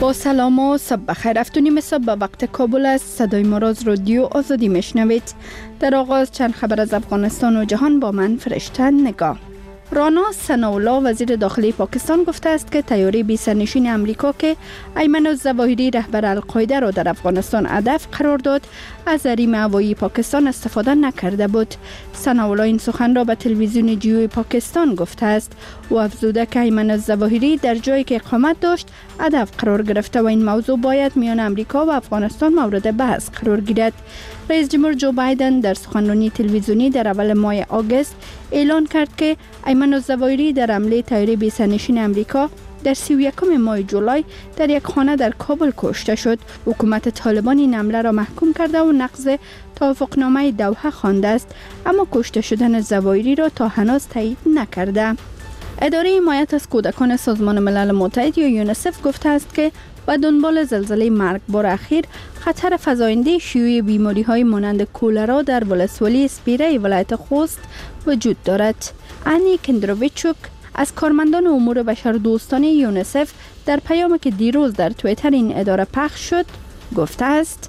با سلام و صبح بخیر. 7:30 صبح به وقت کابل است. صدای ما را از رادیو آزادی میشنوید. در آغاز چند خبر از افغانستان و جهان با من فرشته نگاه. رانا ثناءالله وزیر داخلی پاکستان گفته است که طیاره بی سرنشین امریکا که ایمن الظواهری رهبر القاعده را در افغانستان هدف قرار داد از حریم هوایی پاکستان استفاده نکرده بود. ثناءالله این سخن را به تلویزیون جیو پاکستان گفته است و افزوده که ایمن الظواهری در جایی که اقامت داشت هدف قرار گرفته و این موضوع باید میان امریکا و افغانستان مورد بحث قرار گیرد. رئیس جمهور جو بایدن در سخنرانی تلویزیونی در اول ماه آگوست اعلان کرد که ایمن الظواهری در حمله طیاره بی سرنشین امریکا در 31 ماه جولای در یک خانه در کابل کشته شد. حکومت طالبان این حمله را محکوم کرده و نقض توافقنامه دوحه خوانده است، اما کشته شدن الظواهری را تا هنوز تایید نکرده. اداره حمایت از کودکان سازمان ملل متحد یا یونیسف گفته است که و دنبال زلزله مرگبار اخیر خطر فزاینده شیوع بیماری‌های مانند کولرا در ولسوالی اسپیره ولایت خوست وجود دارد. انی کندروویچوک از کارمندان امور بشردوستانه یونیسف در پیامی که دیروز در توییتر این اداره پخش شد گفته است: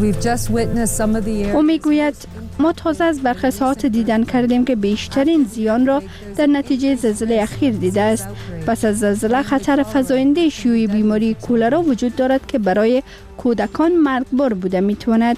او میگوید ما تازه از برخی ساعات دیدن کردیم که بیشترین زیان را در نتیجه زلزله اخیر دیده است. پس از زلزله خطر فزاینده شیوع بیماری کولرا وجود دارد که برای کودکان مرگبار بوده میتواند.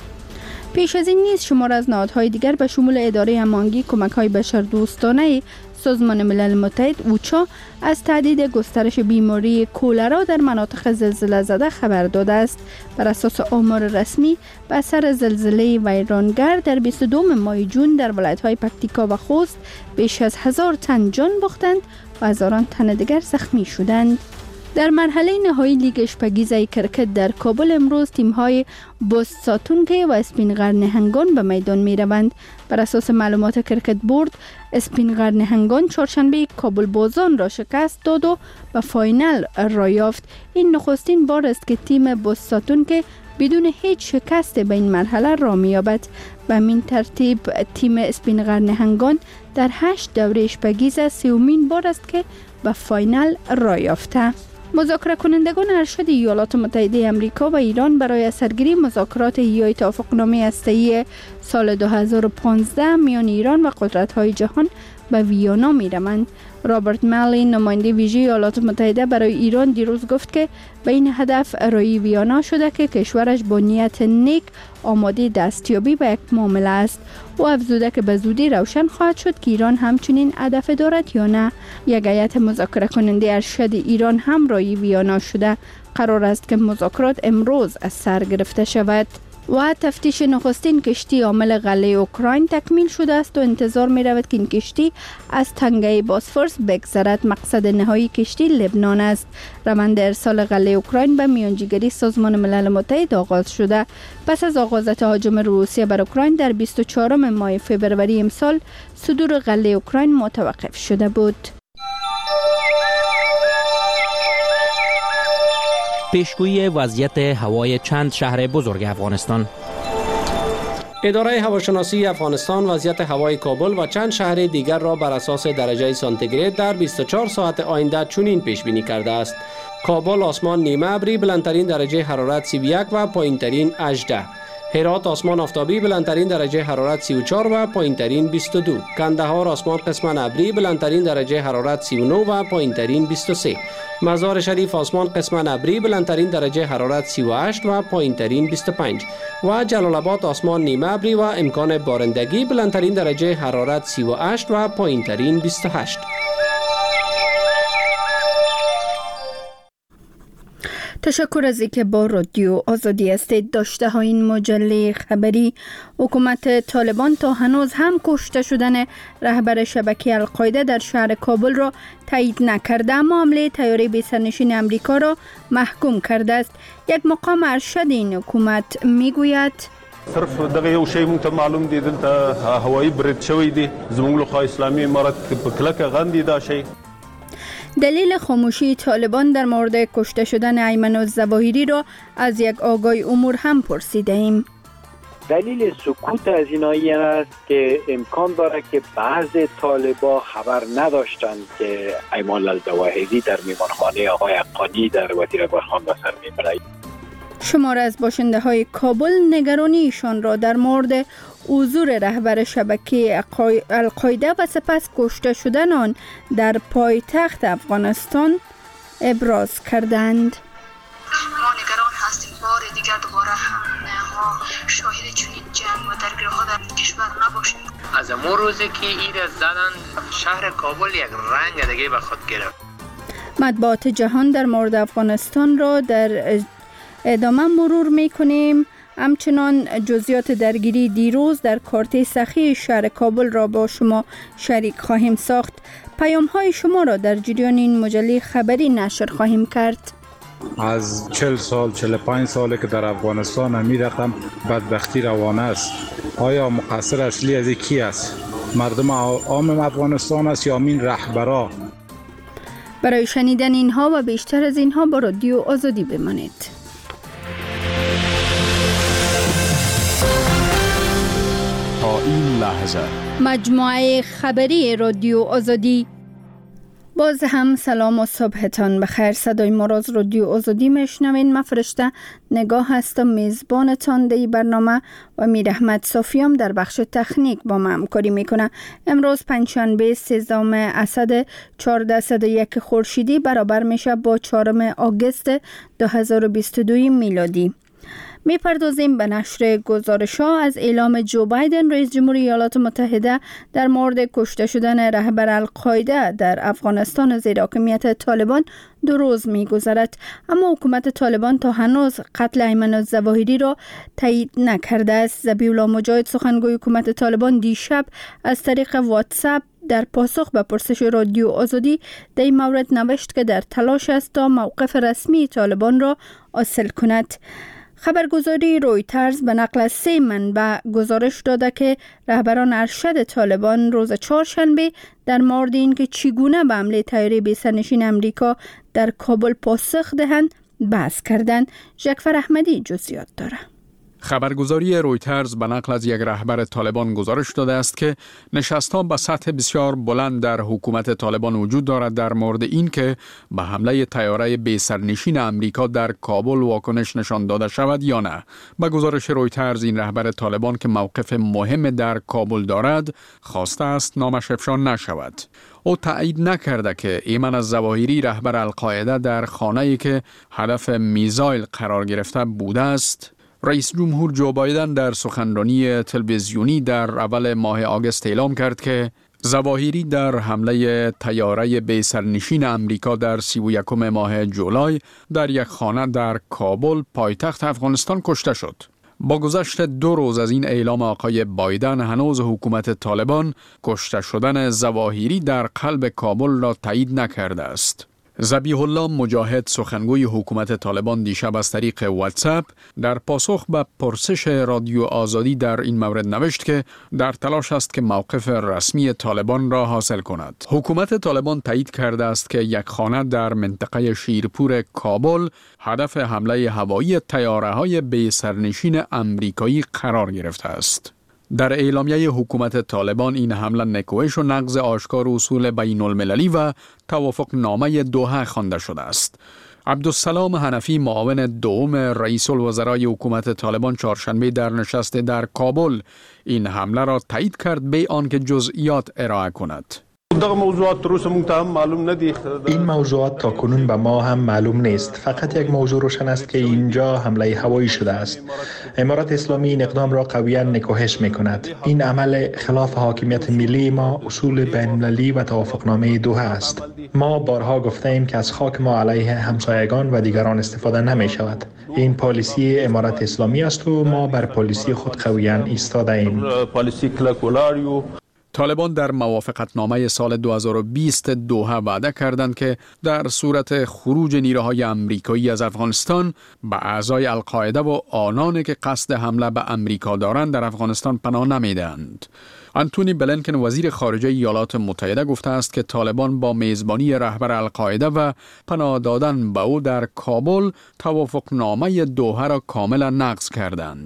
پیش از این نیز شمار از نهادهای دیگر به شمول اداره هماهنگی کمک‌های بشردوستانه سازمان ملل متحد اوچا از تهدید گسترش بیماری کولرا در مناطق زلزله زده خبر داده است. بر اساس آمار رسمی به اثر زلزله ویرانگر در 22 ماه جون در ولایت‌های پکتیکا و خوست بیش از 1000 تن جان باختند و هزاران تن دیگر زخمی شدند. در مرحله نهایی لیگ اشپگیزه کرکت در کابل امروز تیم‌های بوست ساتونگی و اسپینغر نهنگان به میدان می‌روند. بر اساس معلومات کرکت بورد، اسپینغر نهنگان چهارشنبه کابل بازان را شکست داد و به فاینال را یافت. این نخستین بار است که تیم بوست ساتونگی بدون هیچ شکست به این مرحله را می‌یابد. به این ترتیب تیم اسپینغر نهنگان در 8 دوره اشپگیزه سومین بار است که به فاینال را یافته. مذاکره کنندگان ارشد ایالات متحده آمریکا و ایران برای سرگیری مذاکرات احیای توافقنامه هسته‌ای سال 2015 میان ایران و قدرت‌های جهان به ویانا می‌روند. رابرت مالی نماینده ویژه ایالات متحده برای ایران دیروز گفت که به این هدف رای ویانا شده که کشورش با نیت نیک آماده دستیابی به یک معامله است و افزوده که به زودی روشن خواهد شد که ایران همچنین هدف دارد یا نه. یک هیئت مذاکره کننده ارشد ایران هم رای ویانا شده. قرار است که مذاکرات امروز از سر گرفته شود. و تفتیش نخستین کشتی حامل غله اوکراین تکمیل شده است و انتظار می رود که این کشتی از تنگه باسفورس بگذرد. مقصد نهایی کشتی لبنان است. روند ارسال غله اوکراین به میانجیگری سازمان ملل متحد آغاز شده. پس از آغاز تهاجم روسیه بر اوکراین در 24 ماه فوریه امسال صدور غله اوکراین متوقف شده بود. پیشگویی وضعیت هوای چند شهر بزرگ افغانستان. اداره هواشناسی افغانستان وضعیت هوای کابل و چند شهر دیگر را بر اساس درجه سانتیگراد در 24 ساعت آینده چنین پیش بینی کرده است: کابل آسمان نیمه ابری، بلندترین درجه حرارت 31 و پایینترین 18. هرات آسمان آفتابی، بلندترین درجه حرارت 34 و پایینترین 22. کندهار آسمان قسما ابری، بلندترین درجه حرارت 39 و پایینترین 23. مزار شریف آسمان قسما ابری، بلندترین درجه حرارت 38 و پایینترین 25. و جلال آباد آسمان نیمه ابری و امکان بارندگی، بلندترین درجه حرارت 38 و پایینترین 28. تشکر از اینکه با رادیو آزادی هستید. داشته ها این مجله خبری: حکومت طالبان تا هنوز هم کشته شدن رهبر شبکه القاعده در شهر کابل را تایید نکرده، اما حمله طیاره بی سرنشین امریکا را محکوم کرده است. یک مقام ارشد این حکومت میگوید صرف دغه یو شی مونږ ته معلوم دي دلته هوایی برید شوی دی زموږ له اسلامي امارت په کلکه غندي دا شی. دلیل خاموشی طالبان در مورد کشته شدن ایمن الظواهری را از یک آگای امور هم پرسیده ایم. دلیل سکوت از اینایی است که امکان داره که بعض طالبا خبر نداشتند که ایمان الظواهری در میمانخانه آقای حقانی در وزیر اکبرخان به سر میبرد. شمار از باشنده های کابل نگرانی ایشان را در مورد حضور رهبر شبکه القاعده و سپس کشته شدن آن در پایتخت افغانستان ابراز کردند. ما نگران هستیم بار دیگر دوباره ما شاهد چنین جنگ و درگیری‌ها در کشور نباشیم. از امون روزی که ایر زدن شهر کابل یک رنگ دیگه به خود گرفت. مطبوعات جهان در مورد افغانستان را در ادامه مرور می‌کنیم. همچنان جزئیات درگیری دیروز در کارت سخی شهر کابل را با شما شریک خواهیم ساخت. پیام‌های شما را در جریان این مجله خبری نشر خواهیم کرد. از 40 سال 45 ساله که در افغانستان همین رقم بدبختی روانه است. آیا مقصر اصلی از کی است؟ مردم عام افغانستان است یا این رهبرا؟ برای شنیدن اینها و بیشتر از اینها با رادیو آزادی بمانید. تا این لحظه مجموعه خبری رادیو آزادی. باز هم سلام و صبحتان بخیر. صدای ما را از رادیو آزادی میشنوین. من فرشته نگاه هستم، میزبانتان در برنامه و میر احمد صافیام در بخش تکنیک با ما همکاری میکنه. امروز پنجشنبه 13 اسد 1401 خورشیدی برابر میشه با 4 آگوست 2022 میلادی. میپردازیم به نشر گزارش‌ها از اعلام جو بایدن رئیس جمهوری ایالات متحده در مورد کشته شدن رهبر القاعده در افغانستان زیر حاکمیت طالبان 2 روز می‌گذرد، اما حکومت طالبان تا هنوز قتل ایمن الظواهری را تایید نکرده است. ذبیح الله مجاهد سخنگوی حکومت طالبان دیشب از طریق واتساپ در پاسخ به پرسش رادیو آزادی در این مورد نوشت که در تلاش است تا موقف رسمی طالبان را حاصل کند. خبرگزاری رویترز به نقل از 3 منبع گزارش داده که رهبران ارشد طالبان روز چهارشنبه در مورد اینکه چگونه به حمله طیاره بی‌سرنشین امریکا در کابل پاسخ دهند بحث کردند. جعفر احمدی جزئیات داره. خبرگزاری رویترز به نقل از یک رهبر طالبان گزارش داده است که نشست‌ها به سطح بسیار بلند در حکومت طالبان وجود دارد در مورد این که به حمله طیاره بی‌سرنشین امریکا در کابل واکنش نشان داده شود یا نه. به گزارش رویترز این رهبر طالبان که موقف مهم در کابل دارد خواسته است نامش افشا نشود. او تایید نکرده که ایمن الظواهری رهبر القاعده در خانه‌ای که هدف میزایل قرار گرفته بوده است. رئیس جمهور جو بایدن در سخنرانی تلویزیونی در اول ماه آگوست اعلام کرد که ظواهری در حمله طیاره بی‌سرنشین امریکا در 31 ماه جولای در یک خانه در کابل پایتخت افغانستان کشته شد. با گذشت 2 روز از این اعلام آقای بایدن هنوز حکومت طالبان کشته شدن ظواهری در قلب کابل را تایید نکرده است. ذبیح الله مجاهد سخنگوی حکومت طالبان دیشب از طریق واتساپ در پاسخ به پرسش رادیو آزادی در این مورد نوشت که در تلاش است که موقف رسمی طالبان را حاصل کند. حکومت طالبان تایید کرده است که یک خانه در منطقه شیرپور کابل هدف حمله هوایی طیاره‌های بی‌سرنشین امریکایی قرار گرفته است. در اعلامیه حکومت طالبان این حمله نکوهش و نقض آشکار اصول بین المللی و توافق نامه دوحه خوانده شده است. عبدالسلام حنفی معاون دوم رئیس الوزرای حکومت طالبان چهارشنبه در نشست در کابل این حمله را تایید کرد به آنکه جزئیات ارائه کند. این موضوعات تا کنون به ما هم معلوم نیست. فقط یک موضوع روشن است که اینجا حمله هوایی شده است. امارات اسلامی این اقدام را قویاً نکوهش می‌کند. این عمل خلاف حاکمیت ملی ما، اصول بین‌المللی و توافقنامه دوحه است. ما بارها گفته‌ایم که از خاک ما علیه همسایگان و دیگران استفاده نمی‌شود. این پالیسی امارات اسلامی است و ما بر پالیسی خود قویاً ایستاده‌ایم. طالبان در موافقتنامه سال 2020 دوحه وعده کردند که در صورت خروج نیروهای امریکایی از افغانستان به اعضای القاعده و آنانی که قصد حمله به امریکا دارند در افغانستان پناه نمیدهند. آنتونی بلینکن وزیر خارجه ایالات متحده گفته است که طالبان با میزبانی رهبر القاعده و پناه دادن به او در کابل توافقنامه دوحه را کاملا نقض کردند.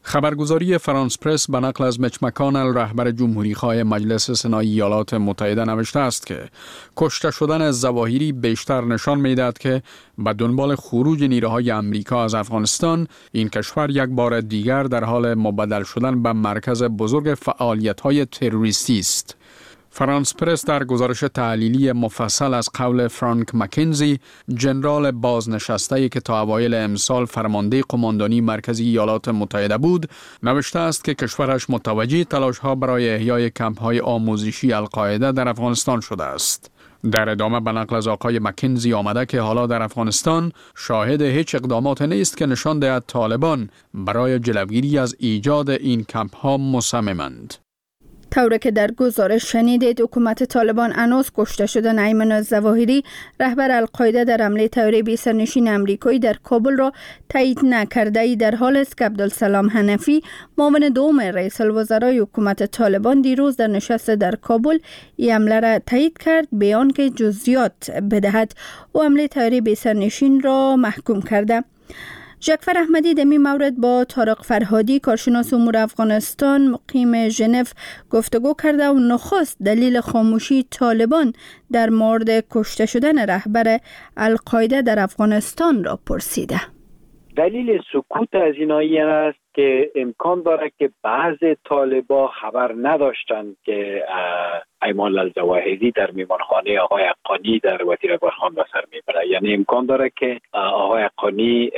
خبرگزاری فرانس پرس به نقل از میچ مکانل رهبر جمهوریخواه مجلس سنای ایالات متحده نوشته است که کشته شدن ظواهری بیشتر نشان می‌دهد که به دنبال خروج نیروهای آمریکا از افغانستان این کشور یک بار دیگر در حال مبدل شدن به مرکز بزرگ فعالیت‌های تروریستی است. فرانس پرس در گزارش تحلیلی مفصل از قول فرانک مکنزی، ژنرال بازنشسته‌ای که تا اوایل امسال فرمانده قماندانی مرکزی ایالات متحده بود، نوشته است که کشورش متوجه تلاش‌ها برای احیای کمپ‌های آموزشی القاعده در افغانستان شده است. در ادامه به نقل از آقای مکنزی آمده که حالا در افغانستان شاهد هیچ اقدامات نیست که نشان دهد طالبان برای جلوگیری از ایجاد این کمپ‌ها مصممند. طوری که در گزارش شنیدید، حکومت طالبان انوز کشته شدن ایمن الظواهری رهبر القاعده در حمله تروریستی سرنشین آمریکایی در کابل را تایید نکرده ای، در حال است که عبدالسلام حنفی معاون دوم رئیس الوزرای حکومت طالبان دیروز در نشست در کابل این حمله را تایید کرد، به آنکه جزئیات بدهد. او حمله تروریستی سرنشین را محکوم کرده. جعفر احمدی در این مورد با طارق فرهادی کارشناس امور افغانستان مقیم ژنو گفتگو کرده و نخست دلیل خاموشی طالبان در مورد کشته شدن رهبر القاعده در افغانستان را پرسیده. دلیل سکوت از اینایی است که امکان داره که بعض طالبا خبر نداشتند که ایمان الظواهری در میمانخانه آقای حقانی در وزیر اکبرخان به سر میبره. یعنی امکان داره که آقای حقانی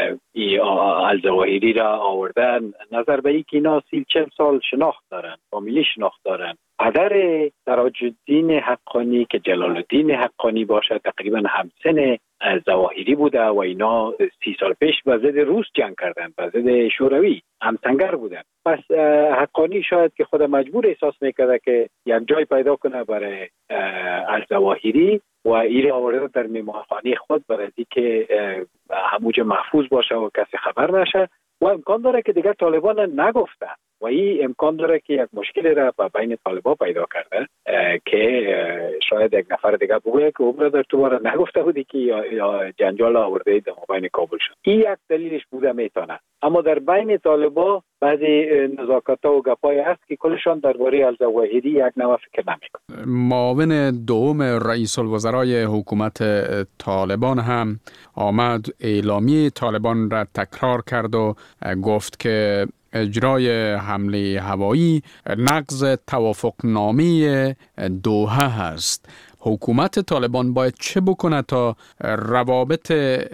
الظواهری را آوردن نظر به اینکه اینا 40 سال شناخت دارن، فامیلی شناخت دارن. پدر سراج الدین حقانی که جلال الدین حقانی باشه تقریبا همسن ظواهری بوده و اینا 30 سال پیش به ضد روس جنگ کردن، به ضد شوروی همسنگر بودن. پس حقانی شاید که خود مجبور احساس میکرده که یک جای پیدا کنه برای الظواهری و این آورده در میمانخانه خود برای که هموجه محفوظ باشه و کسی خبر نشه و امکان داره که دیگر طالبان نگفته و این امکان داره که یک مشکل را بین طالبان پیدا کرده که شاید یک نفر دیگر بگوید که عمر در تو باره نگفته بودی که یا جنجال آورده در بین کابل شد. این یک دلیلش بوده میتونه. اما در بین طالبان بعضی نزاکت‌ها و گپای هست که کلشان درباره الظواهری یک نوع فکر نمی‌کنه. معاون دوم رئیس الوزرای حکومت طالبان هم آمد اعلامیه طالبان را تکرار کرد و گفت که اجرای حمله هوایی نقض توافقنامه دوحه هست. حکومت طالبان باید چه بکنه تا روابط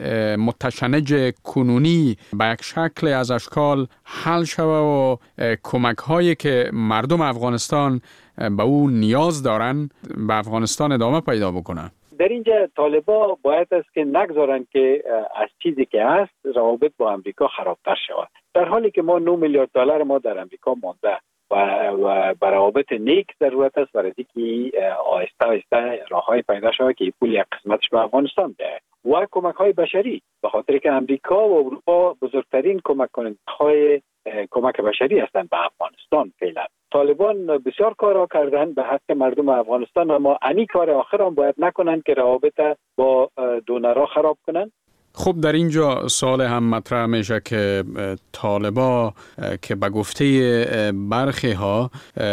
متشنج کنونی به یک شکل از اشکال حل شود و کمک هایی که مردم افغانستان به او نیاز دارن به افغانستان ادامه پیدا بکنه؟ در اینجا طالبان باید است که نگذارن که از چیزی که هست روابط با امریکا خرابتر شود. در حالی که ما 9 میلیارد دلار ما در امریکا مانده و روابط نیک ضرورت است برای اینکه آهسته آهسته راههای پیدا شود که پول یک قسمتش به افغانستان ده و کمک های بشری، به خاطر که امریکا و اروپا بزرگترین کمک کننده‌های کمک بشری هستند به افغانستان. فعلا طالبان بسیار کارا کردن به حق مردم افغانستان، اما انی کار آخر هم باید نکنن که روابط با دونرها خراب کنن. خب در اینجا سوال هم مطرح میشه که طالبا که به گفته برخی ها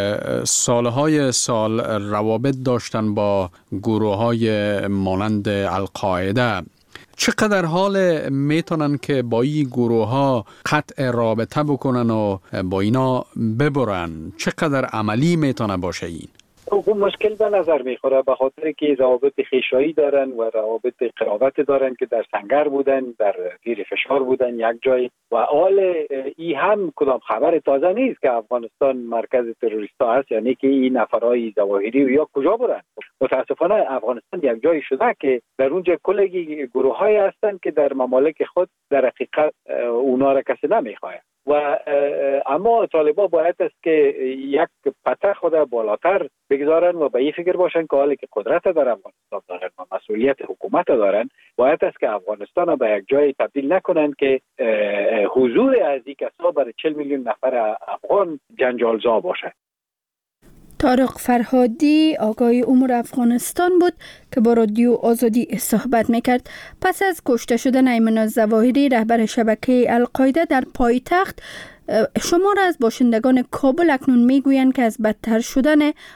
سالهای سال روابط داشتن با گروه های مانند القاعده، چقدر حال میتونن که با این گروه ها قطع رابطه بکنن و با اینا ببرن؟ چقدر عملی میتونه باشه این؟ خب مشکل به نظر میخوره به خاطر که روابط خیشایی دارن و روابط قرابت دارن که در سنگر بودن، در زیر فشار بودن یک جای و حال ای هم کدام خبر تازه نیست که افغانستان مرکز تروریستا هست، یعنی که این نفرای ظواهری یا کجا برن. متاسفانه افغانستان یک جایی شده که در اونجا کلگی گروه های هستن که در ممالک خود در حقیقت اونا را کسی نمیخواه و اما طالبان باید است که یک پته خود بالاتر بگذارن و به این فکر باشن که حالی که قدرت در افغانستان دارن و مسئولیت حکومت دارن، باید است که افغانستان را به یک جای تبدیل نکنن که حضور از این کسا برای 40 میلیون نفر افغان جنجالزا باشه. طارق فرهادی آگاه امور افغانستان بود که با رادیو آزادی صحبت میکرد. پس از کشته شدن ایمن الظواهری رهبر شبکه القاعده در پایتخت، شمار از باشندگان کابل اکنون میگویند که از بدتر شدن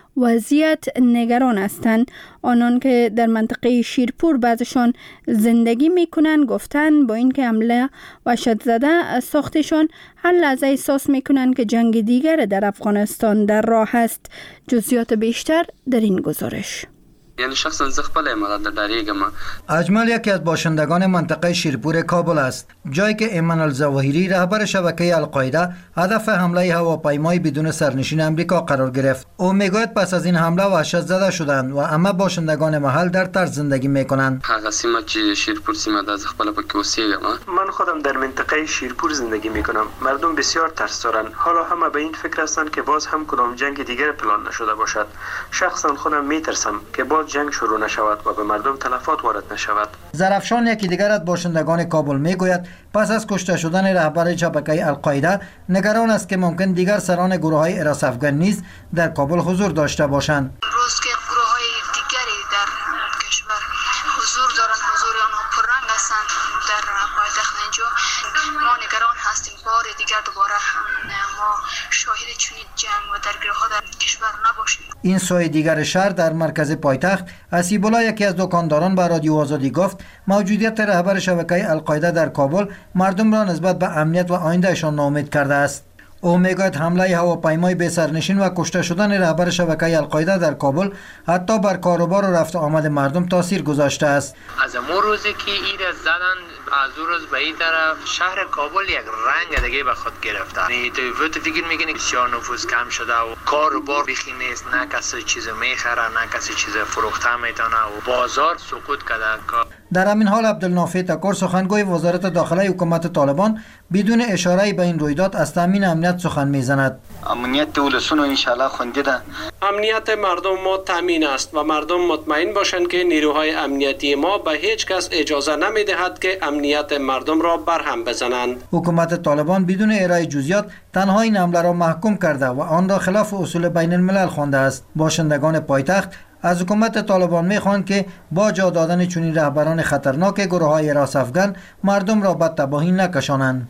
وضعیت نگران هستند. آنان که در منطقه شیرپور بعضشان زندگی میکنند گفتند با اینکه حمله وحشت زده ساختشان هر لحظه احساس میکنند که جنگ دیگر در افغانستان در راه است. جزئیات بیشتر در این گزارش. یعنی شخصا زخبل امارات دریگم. اجمل یکی از باشندگان منطقه شیرپور کابل است، جایی که ایمن الظواهری رهبر شبکه القاعده هدف حمله هواپیمای بدون سرنشین امریکا قرار گرفت. او میگوید پس از این حمله وحشت زده شدند و همه باشندگان محل در ترس زندگی میکنند. هغه سیمه چې شیرپور سیمه د زخبل پکې اوسېږم. من خودم در منطقه شیرپور زندگی میکنم. مردم بسیار ترس دارند. حالا همه به این فکر هستند که باز هم کدام جنگ دیگر پلان نشده باشد. شخصا خودم میترسم که جنگ شروع نشود و به مردم تلفات وارد نشود. زرافشان یکی دیگر از باشندگان کابل میگوید پس از کشته شدن رهبر شبکه القاعده نگران است که ممکن دیگر سران گروه‌های حراس افغان نیز در کابل حضور داشته باشند. روز که گروه‌های دیگری در کشور حضور دارند، حضور آنها پررنگ هستند در پایتخت اینجا، ما نگران هستیم بار دیگر دوباره ما شاهد چنین جنگ و درگیری‌ها در کشور نباشیم. این سوی دیگر شهر در مرکز پایتخت، اسیب‌الله یکی از دکانداران به رادیو آزادی گفت موجودیت رهبر شبکه القاعده در کابل مردم را نسبت به امنیت و آیندهشان ناامید کرده است. او میگوید حمله هواپیمای بی سرنشین و کشته شدن رهبر شبکه القاعده در کابل حتی بر کاروبار و رفت آمد مردم تاثیر گذاشته است. از امون روزی که ایره زدن از اون روز به این طرف شهر کابل یک رنگ دیگه به خود گرفته. تو فکر میکنی بسیار نفوذ کم شده و کاروبار بیخی نیست، نه کسی چیز میخره نه کسی چیز فروخته میتونه و بازار سقوط کرده. در همین حال عبدالنافع تکور سخنگوی وزارت داخله حکومت طالبان بدون اشاره به این رویداد از تامین امنیت سخن میزند. امنیت ولسونو ان شاء الله خوندی ده. امنیت مردم ما تامین است و مردم مطمئن باشند که نیروهای امنیتی ما به هیچ کس اجازه نمیدهد که امنیت مردم را برهم بزنند. حکومت طالبان بدون ارائه جزئیات تنها این حمله را محکوم کرده و آن را خلاف اصول بین الملل خوانده است. باشندگان پایتخت از حکومت طالبان میخواهند که با جا دادن چنین رهبران خطرناک گروه‌های حراس افغان مردم را به تباهی نکشانند.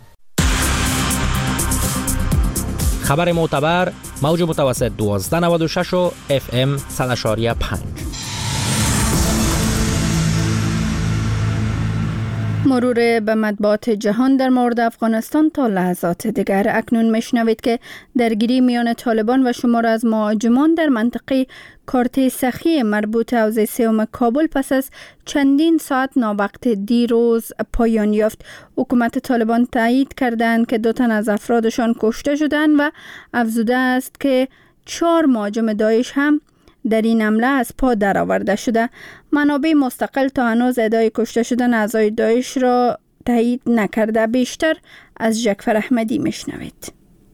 خبر معتبر موج متوسط 1296 و FM 100.5. مرور به مطبوعات جهان در مورد افغانستان تا لحظات دیگر. اکنون میشنوید که درگیری میان طالبان و شمار از مهاجمان در منطقه کارت سخی مربوط حوزه سوم کابل پس از چندین ساعت ناوقت دیروز پایان یافت. حکومت طالبان تایید کردند که 2 تن از افرادشان کشته شدند و افزوده است که 4 مهاجم داعش هم در این حمله از پا درآورده شده. منابع مستقل تا هنوز ادعای کشته شدن اعضای داعش را تایید نکرده. بیشتر از جعفر احمدی میشنوید.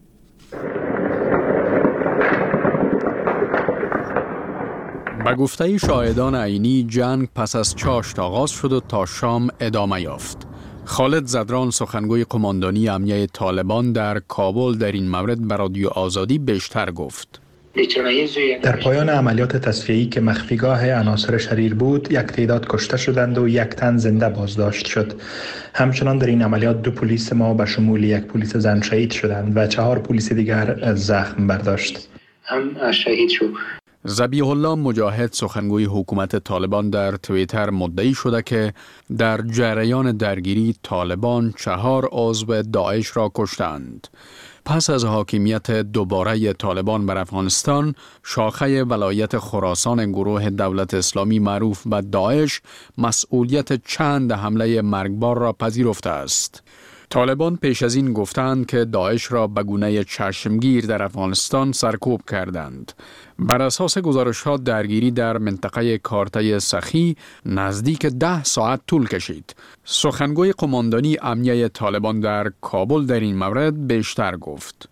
به گفته شاهدان عینی جنگ پس از چاشت آغاز شد و تا شام ادامه یافت. خالد زدران سخنگوی قماندانی امنیه طالبان در کابل در این مورد به رادیو آزادی بیشتر گفت. در پایان عملیات تصفیه‌ای که مخفیگاه عناصر شریر بود، 1 تعداد کشته شدند و 1 تن زنده بازداشت شد. همچنان در این عملیات 2 پلیس ما به شمول 1 پلیس زن شهید شدند و 4 پلیس دیگر زخم برداشت. هم شهید شد. ذبیح الله مجاهد سخنگوی حکومت طالبان در توییتر مدعی شده که در جریان درگیری طالبان 4 عضو داعش را کشتند. پس از حاکمیت دوباره طالبان بر افغانستان، شاخه ولایت خراسان گروه دولت اسلامی معروف به داعش مسئولیت چند حمله مرگبار را پذیرفته است. طالبان پیش از این گفتند که داعش را به گونه چشمگیر در افغانستان سرکوب کردند. بر اساس گزارش‌ها درگیری در منطقه کارته سخی نزدیک 10 ساعت طول کشید. سخنگوی قماندانی امنیه طالبان در کابل در این مورد بیشتر گفت.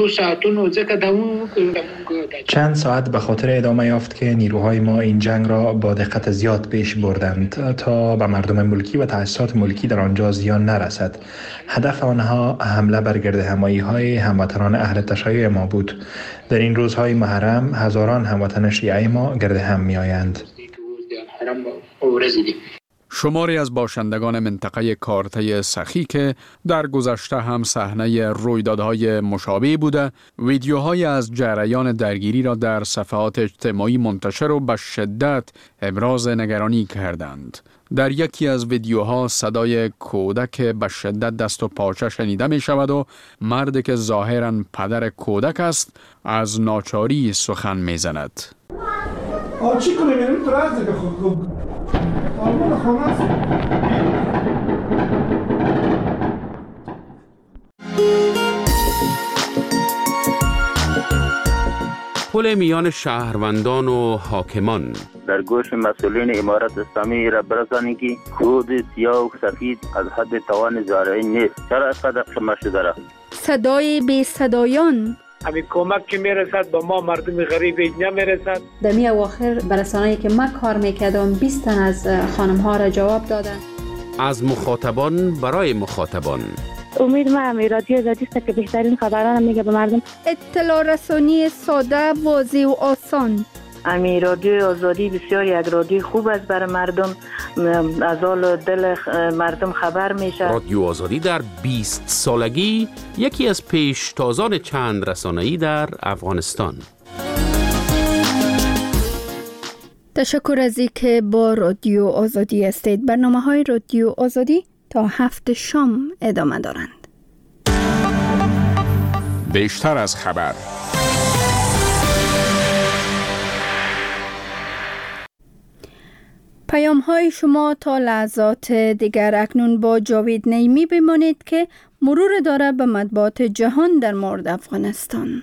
چند ساعت به خاطر ادامه یافت که نیروهای ما این جنگ را با دقت زیاد پیش بردند تا به مردم ملکی و تأسیسات ملکی در آنجا زیان نرسد. هدف آنها حمله بر گردهمایی‌های هموطنان اهل تشیع ما بود. در این روزهای محرم هزاران هموطن شیعه ما گرد هم می‌آیند. شماری از باشندگان منطقه کارته سخی که در گذشته هم صحنه رویدادهای مشابه بوده، ویدیوهای از جریان درگیری را در صفحات اجتماعی منتشر و به شدت ابراز نگرانی کردند. در یکی از ویدیوها صدای کودک به شدت دست و پاچه شنیده می شود و مردی که ظاهراً پدر کودک است از ناچاری سخن می زند. چی کنه میرم تو راز دیگه خود آلمان خونه است. پل میان شهروندان و حاکمان در گوش مسئولین امارت اسلامی را برسانی که خود سیاه و سفید از حد توان زارعی نیست. چرا اینقدر خمه شده را؟ صدای بی صدایان همین کمک که میرسد با ما مردم غریب نمیرسد. در می اواخر برسانه‌ای که من کار میکردم 20 تن از خانم ها را جواب دادن. از مخاطبان برای مخاطبان. امید من رادیو آزادی است که بهترین خبران میگه به مردم. اطلاع رسانی ساده، واضح و آسان. امی رادیو آزادی بسیار یک رادیو خوب است برای مردم، از حال دل مردم خبر میشه. رادیو آزادی در 20 سالگی یکی از پیشتازان چند رسانه‌ای در افغانستان. تشکر از اینکه با رادیو آزادی هستید. برنامه‌های رادیو آزادی تا 7 شام ادامه دارند. بیشتر از خبر. پیام های شما تا لحظات دیگر. اکنون با جاوید نعیمی بمانید که مرور داره به مطبوعات جهان در مورد افغانستان.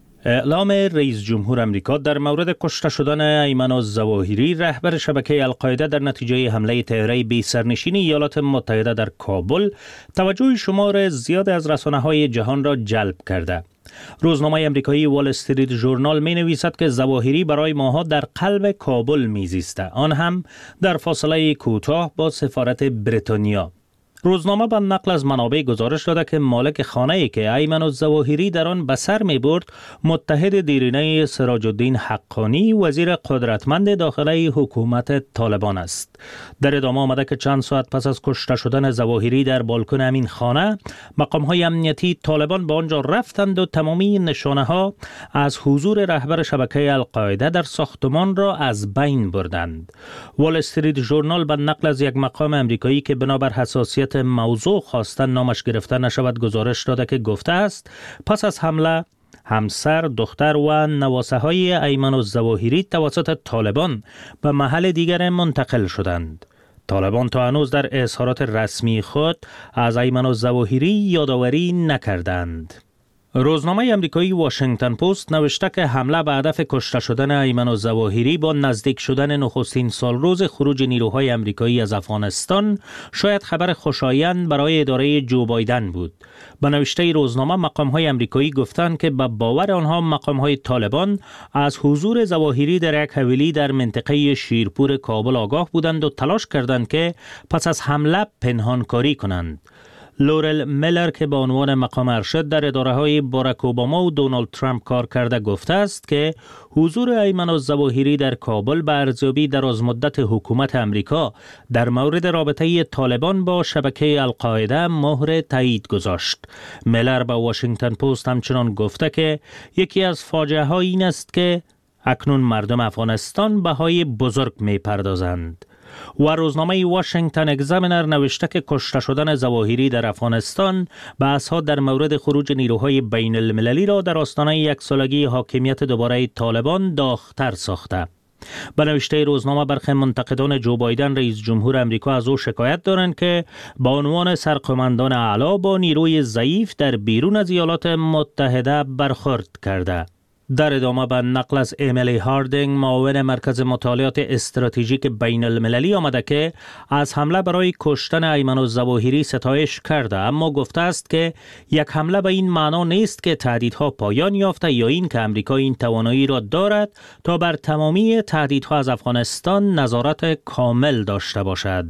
اعلام رئیس جمهور امریکا در مورد کشته شدن ایمن الظواهری رهبر شبکه القاعده در نتیجه حمله طیاره بی سرنشین ایالات متحده در کابل توجه شمار زیاد از رسانه‌های جهان را جلب کرده. روزنامه امریکایی وال استریت ژورنال می نویسد که ظواهری برای ماها در قلب کابل می زیسته، آن هم در فاصله کوتاه با سفارت بریتانیا. روزنامه به نقل از منابع گزارش داده که مالک خانه‌ای که ایمن الظواهری در آن به سر می‌برد متحد دیرینه سراج الدین حقانی، وزیر قدرتمند داخلی حکومت طالبان است. در ادامه آمده که چند ساعت پس از کشته شدن ظواهری در بالکن همین خانه، مقام‌های امنیتی طالبان به آنجا رفتند و تمامی نشانه‌ها از حضور رهبر شبکه القاعده در ساختمان را از بین بردند. وال استریت ژورنال به نقل از یک مقام امریکایی که بنابر حساسیت موضوع خواستن نامش گرفته نشود گزارش داده که گفته است پس از حمله همسر، دختر و نواسه های ایمن الظواهری توسط طالبان به محل دیگر منتقل شدند. طالبان تا هنوز در اظهارات رسمی خود از ایمن الظواهری یادآوری نکردند. روزنامه امریکایی واشنگتن پست نوشته که حمله به هدف کشته شدن ایمن الظواهری با نزدیک شدن نخستین سالروز خروج نیروهای امریکایی از افغانستان شاید خبر خوشایند برای اداره جو بایدن بود. به نوشته روزنامه مقام‌های امریکایی گفتند که به باور آنها مقام‌های طالبان از حضور ظواهری در یک حویلی در منطقه شیرپور کابل آگاه بودند و تلاش کردند که پس از حمله پنهانکاری کنند. لورل میلر که به عنوان مقام ارشد در اداره‌های باراک اوباما و دونالد ترامپ کار کرده گفته است که حضور ایمن الظواهری در کابل به ارزیابی درازمدت حکومت امریکا در مورد رابطه طالبان با شبکه القاعده مهر تایید گذاشت. میلر به واشنگتن پست همچنان گفته که یکی از فاجعه‌ها این است که اکنون مردم افغانستان بهای بزرگ می‌پردازند. و روزنامه واشنگتن اگزامینر نوشته که کشته شدن ظواهری در افغانستان بحث‌ها در مورد خروج نیروهای بین المللی را در آستانه یک سالگی حاکمیت دوباره طالبان داغ‌تر ساخته. به نوشته روزنامه برخی منتقدان جو بایدن رئیس جمهور امریکا از او شکایت دارند که با عنوان سرقماندان اعلی با نیروی ضعیف در بیرون از ایالات متحده برخورد کرده. در ادامه به نقل از امیلی هاردینگ معاون مرکز مطالعات استراتژیک بین المللی آمده که از حمله برای کشتن ایمن الظواهری ستایش کرده، اما گفته است که یک حمله به این معنا نیست که تهدیدها پایان یافته یا این که امریکا این توانایی را دارد تا بر تمامی تهدیدها از افغانستان نظارت کامل داشته باشد.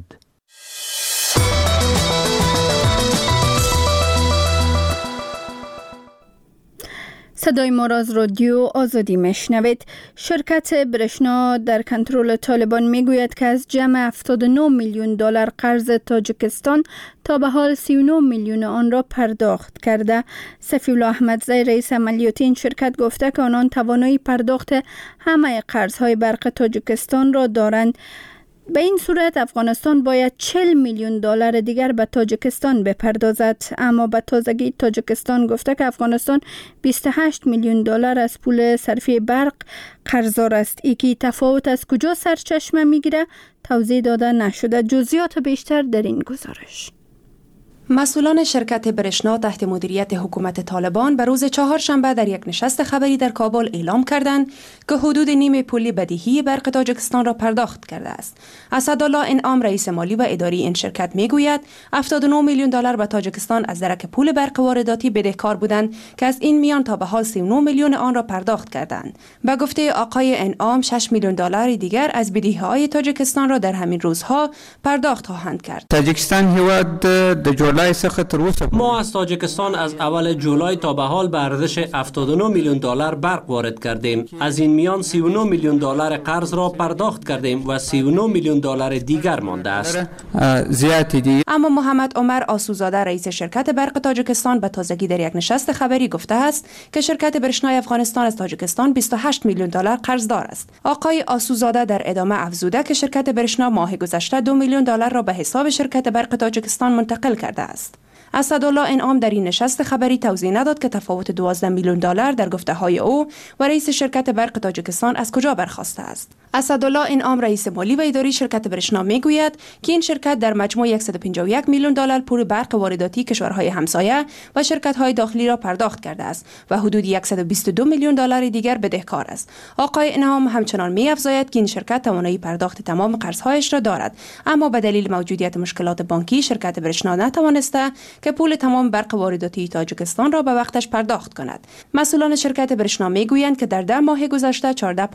صدای ما را از رادیو آزادی میشنوید. شرکت برشنا در کنترل طالبان میگوید که از جمع 79 میلیون دلار قرض تاجیکستان تا به حال 39 میلیون آن را پرداخت کرده. صفی الله احمدزی رئیس عملیاتی این شرکت گفته که آنان توانایی پرداخت همه قرضهای برق تاجیکستان را دارند. به این صورت افغانستان باید 40 میلیون دلار دیگر به تاجیکستان بپردازد. اما به تازگی تاجیکستان گفته که افغانستان 28 میلیون دلار از پول صرفی برق قرضدار است. یکی تفاوت از کجا سرچشمه میگیره توضیح داده نشده. جزئیات بیشتر در این گزارش. مسئولان شرکت برشنا تحت مدیریت حکومت طالبان به روز چهارشنبه در یک نشست خبری در کابل اعلام کردند که حدود نیم پول بدهی برق تاجیکستان را پرداخت کرده است. اسدالله انعام رئیس مالی و اداری این شرکت میگوید 79 میلیون دلار به تاجیکستان از درک پول برق وارداتی بدهکار بودند که از این میان تا به حال 39 میلیون آن را پرداخت کردند. به گفته آقای انعام 6 میلیون دلار دیگر از بدهی‌های تاجیکستان را در همین روزها پرداخت خواهند کرد. تاجیکستان هیواد ما از تاجیکستان از اول جولای تا به حال به ارزش 79 میلیون دلار برق وارد کردیم. از این میان 39 میلیون دلار قرض را پرداخت کردیم و 39 میلیون دلار دیگر مانده است. اما محمد عمر آسوزاده رئیس شرکت برق تاجیکستان به تازگی در یک نشست خبری گفته است که شرکت برشنای افغانستان از تاجیکستان 28 میلیون دلار قرضدار است. آقای آسوزاده در ادامه افزوده که شرکت برشنا ماه گذشته 2 میلیون دلار را به حساب شرکت برق تاجیکستان منتقل کرده است. اسدالله انعام در این نشست خبری توضیح نداد که تفاوت 12 میلیون دلار در گفته‌های او و رئیس شرکت برق تاجیکستان از کجا برخاسته است. اسدالله انعام رئیس مالی و اداری شرکت برشنا میگوید که این شرکت در مجموع 151 میلیون دلار پول برق وارداتی کشورهای همسایه و شرکت‌های داخلی را پرداخت کرده است و حدود 122 میلیون دلار دیگر بدهکار است. آقای انعام همچنان می‌افزاید که این شرکت توانایی پرداخت تمام قرض‌هایش را دارد، اما به دلیل موجودیت مشکلات بانکی شرکت برشنا نتوانسته که پول تمام برق وارداتی تاجیکستان را به وقتش پرداخت کند. مسئولان شرکت برشنا میگویند که در 10 ماه گذشته 14